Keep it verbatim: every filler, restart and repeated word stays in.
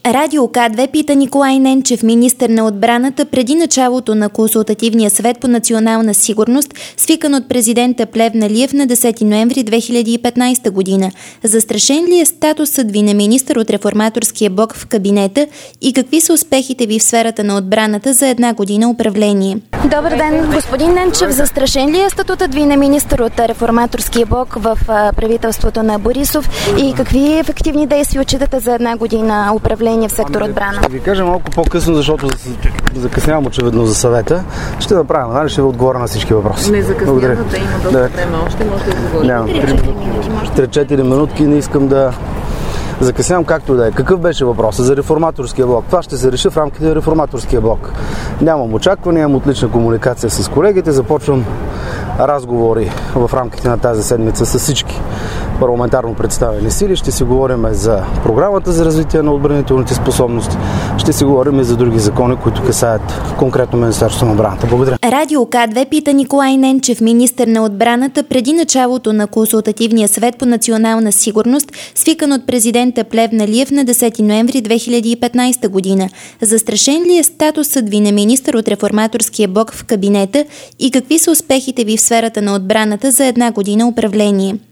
Радио К две пита Николай Ненчев, министър на отбраната, преди началото на Консултативния съвет по национална сигурност, свикан от президента Плевнелиев на десети ноември две хиляди и петнадесета година. Застрашен ли е статусът ви на министър от Реформаторския блок в кабинета и какви са успехите ви в сферата на отбраната за една година управление? Добър ден, господин Ненчев. Застрашен ли е статутът ви на министър от Реформаторския блок в правителството на Борисов и какви ефективни действия отчитате за една година управление в сектор отбрана? Ще ви кажа малко по-късно, защото закъснявам очевидно за съвета. Ще направим, нали? Ще ви отговоря на всички въпроси. Не закъснявате, има доста да. време още, може да отговорите. Нямам, три-четири минутки, не искам да закъснявам както да е. Какъв беше въпросът за Реформаторския блок? Това ще се реши в рамките на Реформаторския блок. Нямам очаквания, имам отлична комуникация с колегите, започвам разговори в рамките на тази седмица с всички парламентарно представени сили. Ще си говорим за програмата за развитие на отбранителните способности. Ще си говорим и за други закони, които касаят конкретно Министерството на отбраната. Благодаря. Радио К две пита Николай Ненчев, министър на отбраната, преди началото на Консултативния съвет по национална сигурност, свикан от президента Плевнелиев на десети ноември две хиляди и петнадесета година. Застрашен ли е статусът ви на министър от Реформаторския блок в кабинета и какви са успехите ви в сферата на отбраната за една година управление?